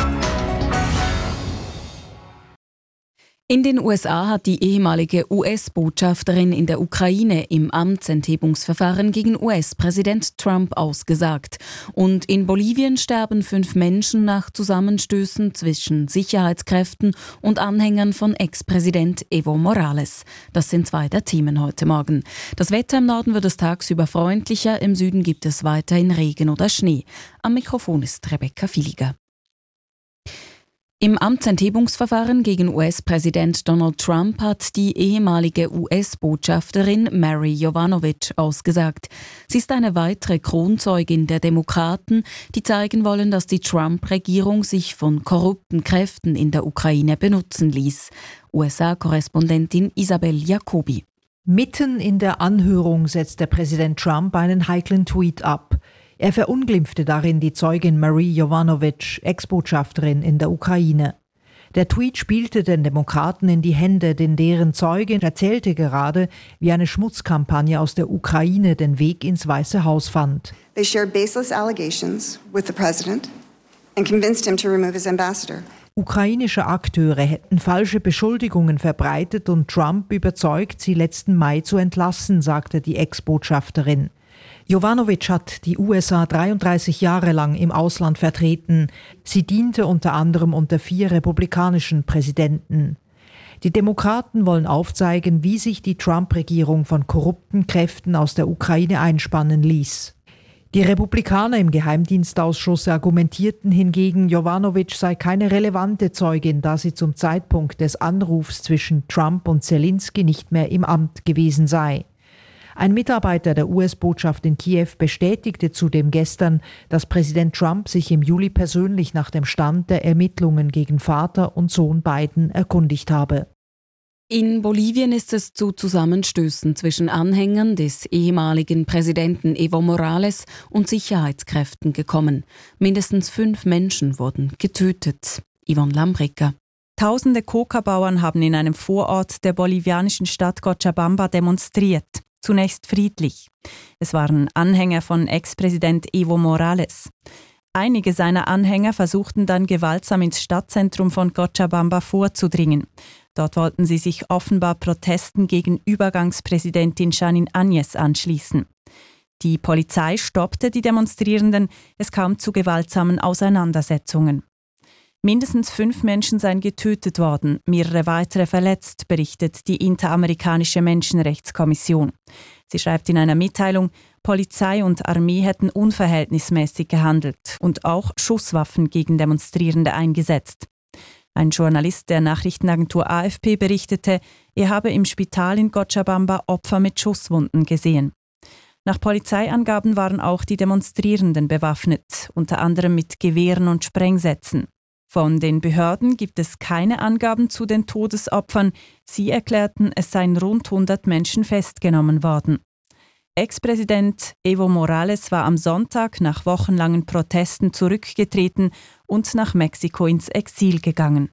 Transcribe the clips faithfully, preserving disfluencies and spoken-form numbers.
In den U S A hat die ehemalige U S-Botschafterin in der Ukraine im Amtsenthebungsverfahren gegen U S-Präsident Trump ausgesagt. Und in Bolivien sterben fünf Menschen nach Zusammenstößen zwischen Sicherheitskräften und Anhängern von Ex-Präsident Evo Morales. Das sind zwei der Themen heute Morgen. Das Wetter im Norden wird es tagsüber freundlicher, im Süden gibt es weiterhin Regen oder Schnee. Am Mikrofon ist Rebecca Filiger. Im Amtsenthebungsverfahren gegen U S-Präsident Donald Trump hat die ehemalige U S-Botschafterin Mary Jovanovic ausgesagt. Sie ist eine weitere Kronzeugin der Demokraten, die zeigen wollen, dass die Trump-Regierung sich von korrupten Kräften in der Ukraine benutzen ließ. U S A-Korrespondentin Isabel Jacobi. Mitten in der Anhörung setzte Präsident Trump einen heiklen Tweet ab. Er verunglimpfte darin die Zeugin Marie Jovanovic, Ex-Botschafterin in der Ukraine. Der Tweet spielte den Demokraten in die Hände, denn deren Zeugin erzählte gerade, wie eine Schmutzkampagne aus der Ukraine den Weg ins Weiße Haus fand. They shared baseless allegations with the president and convinced him to remove his ambassador. Ukrainische Akteure hätten falsche Beschuldigungen verbreitet und Trump überzeugt, sie letzten Mai zu entlassen, sagte die Ex-Botschafterin. Jovanovic hat die U S A dreiunddreißig Jahre lang im Ausland vertreten. Sie diente unter anderem unter vier republikanischen Präsidenten. Die Demokraten wollen aufzeigen, wie sich die Trump-Regierung von korrupten Kräften aus der Ukraine einspannen ließ. Die Republikaner im Geheimdienstausschuss argumentierten hingegen, Jovanovic sei keine relevante Zeugin, da sie zum Zeitpunkt des Anrufs zwischen Trump und Zelensky nicht mehr im Amt gewesen sei. Ein Mitarbeiter der U S-Botschaft in Kiew bestätigte zudem gestern, dass Präsident Trump sich im Juli persönlich nach dem Stand der Ermittlungen gegen Vater und Sohn Biden erkundigt habe. In Bolivien ist es zu Zusammenstößen zwischen Anhängern des ehemaligen Präsidenten Evo Morales und Sicherheitskräften gekommen. Mindestens fünf Menschen wurden getötet. Yvonne Lambricker. Tausende Coca-Bauern haben in einem Vorort der bolivianischen Stadt Cochabamba demonstriert. Zunächst friedlich. Es waren Anhänger von Ex-Präsident Evo Morales. Einige seiner Anhänger versuchten dann gewaltsam ins Stadtzentrum von Cochabamba vorzudringen. Dort wollten sie sich offenbar Protesten gegen Übergangspräsidentin Jeanine Áñez anschließen. Die Polizei stoppte die Demonstrierenden, es kam zu gewaltsamen Auseinandersetzungen. Mindestens fünf Menschen seien getötet worden, mehrere weitere verletzt, berichtet die Interamerikanische Menschenrechtskommission. Sie schreibt in einer Mitteilung, Polizei und Armee hätten unverhältnismäßig gehandelt und auch Schusswaffen gegen Demonstrierende eingesetzt. Ein Journalist der Nachrichtenagentur A F P berichtete, er habe im Spital in Cochabamba Opfer mit Schusswunden gesehen. Nach Polizeiangaben waren auch die Demonstrierenden bewaffnet, unter anderem mit Gewehren und Sprengsätzen. Von den Behörden gibt es keine Angaben zu den Todesopfern. Sie erklärten, es seien rund hundert Menschen festgenommen worden. Ex-Präsident Evo Morales war am Sonntag nach wochenlangen Protesten zurückgetreten und nach Mexiko ins Exil gegangen.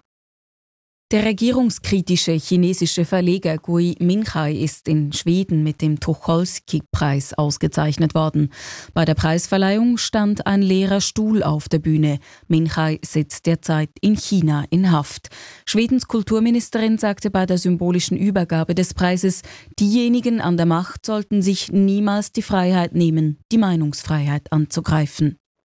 Der regierungskritische chinesische Verleger Gui Minhai ist in Schweden mit dem Tucholsky-Preis ausgezeichnet worden. Bei der Preisverleihung stand ein leerer Stuhl auf der Bühne. Minhai sitzt derzeit in China in Haft. Schwedens Kulturministerin sagte bei der symbolischen Übergabe des Preises, diejenigen an der Macht sollten sich niemals die Freiheit nehmen, die Meinungsfreiheit anzugreifen.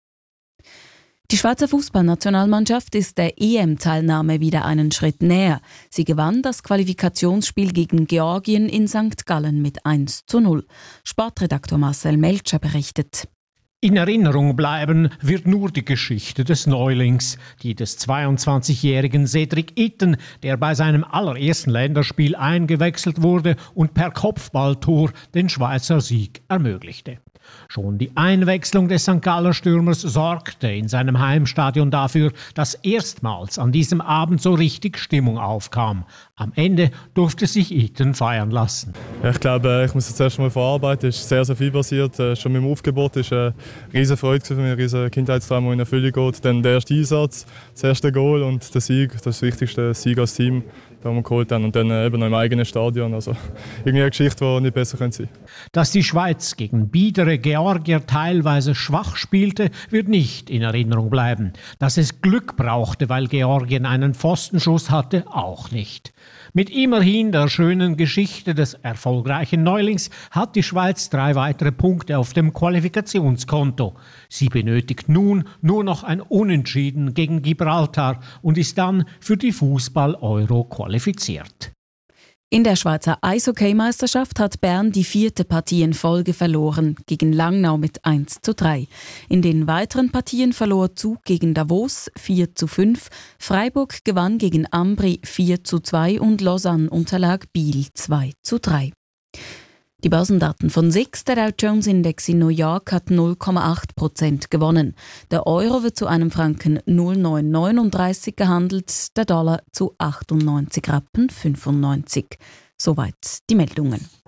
Die Schweizer Fußballnationalmannschaft ist der E M-Teilnahme wieder einen Schritt näher. Sie gewann das Qualifikationsspiel gegen Georgien in Sankt Gallen mit eins zu null. Sportredaktor Marcel Melcher berichtet. In Erinnerung bleiben wird nur die Geschichte des Neulings, die des zweiundzwanzigjährigen Cedric Itten, der bei seinem allerersten Länderspiel eingewechselt wurde und per Kopfballtor den Schweizer Sieg ermöglichte. Schon die Einwechslung des Sankt Galler Stürmers sorgte in seinem Heimstadion dafür, dass erstmals an diesem Abend so richtig Stimmung aufkam. Am Ende durfte sich Itten feiern lassen. Ja, ich glaube, ich muss das erst mal verarbeiten. Es ist sehr, sehr viel passiert. Schon mit dem Aufgebot ist eine riesige Freude für mich, ein riesiger Kindheitstraum, der in Erfüllung geht. Dann der erste Einsatz, das erste Goal und der Sieg, das wichtigste Sieg als Team. die wir geholt haben. Und dann äh, eben noch im eigenen Stadion. Also irgendwie eine Geschichte, die nicht besser sein könnte. Dass die Schweiz gegen biedere Georgier teilweise schwach spielte, wird nicht in Erinnerung bleiben. Dass es Glück brauchte, weil Georgien einen Pfostenschuss hatte, auch nicht. Mit immerhin der schönen Geschichte des erfolgreichen Neulings hat die Schweiz drei weitere Punkte auf dem Qualifikationskonto. Sie benötigt nun nur noch ein Unentschieden gegen Gibraltar und ist dann für die Fußball-Euro qualifiziert. In der Schweizer Eishockey-Meisterschaft hat Bern die vierte Partie in Folge verloren, gegen Langnau mit eins zu drei. In den weiteren Partien verlor Zug gegen Davos vier zu fünf, Freiburg gewann gegen Ambri vier zu zwei und Lausanne unterlag Biel zwei zu drei. Die Börsendaten von S I X, der Dow Jones Index in New York, hat null Komma acht Prozent gewonnen. Der Euro wird zu einem Franken null Komma neunhundertneununddreißig gehandelt, der Dollar zu achtundneunzig Rappen fünfundneunzig. Soweit die Meldungen.